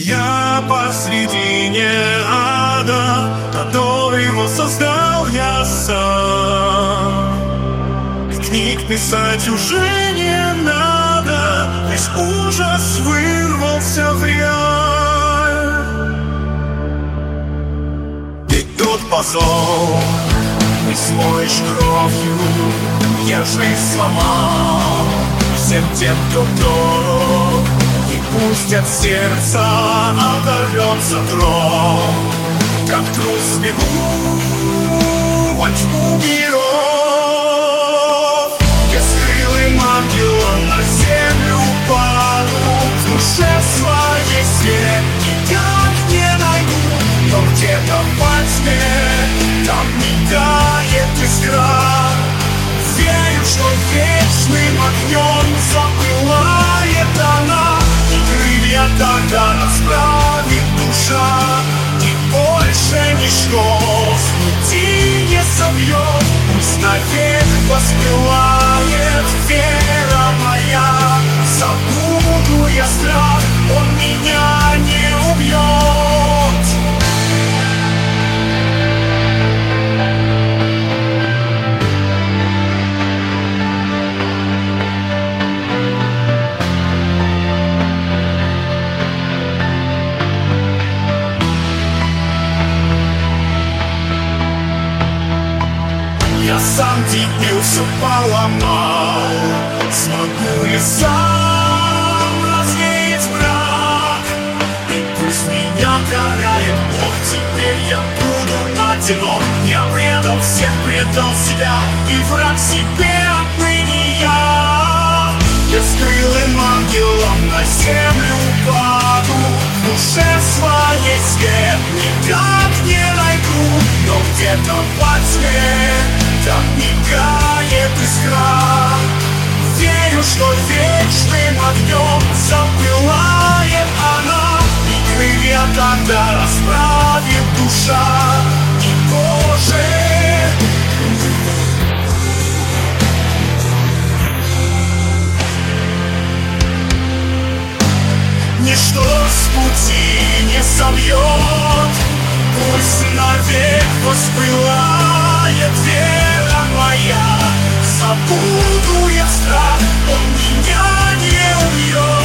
Я посредине ада, который его создал я сам. Книг писать уже не надо, весь ужас вырвался в реаль. И тут позор не смоешь кровью, я жизнь сломал всем тем, кто дорог. И пусть от сердца оторвется дрог, как трус бегу во тьму миров. Бескрылым ангелом на землю паду, в душе своей свет никак не найду. Но где-то во тьме там мигает искра. Верю, что вечным огнем запылает она, и крылья тогда расправит душа, и больше ничто с пути не собьет. Пусть навек воспылает вера моя, забуду я страх, он меня не убьет. Я сам тебе все поломал, смогу ли сам развеять мрак? И пусть меня карает Бог, теперь я буду одинок. Я предал всех, предал себя, и враг себе отныне я. Бескрылым ангелом на землю паду, в душе своей свет никак не найду. Но где-то во тьме там мигает искра. Верю, что вечным огнем запылает она, и крылья тогда расправит душа, и Боже. Ничто с пути не собьет, пусть навек воспылает вера моя. Забуду я страх, он меня не убьет.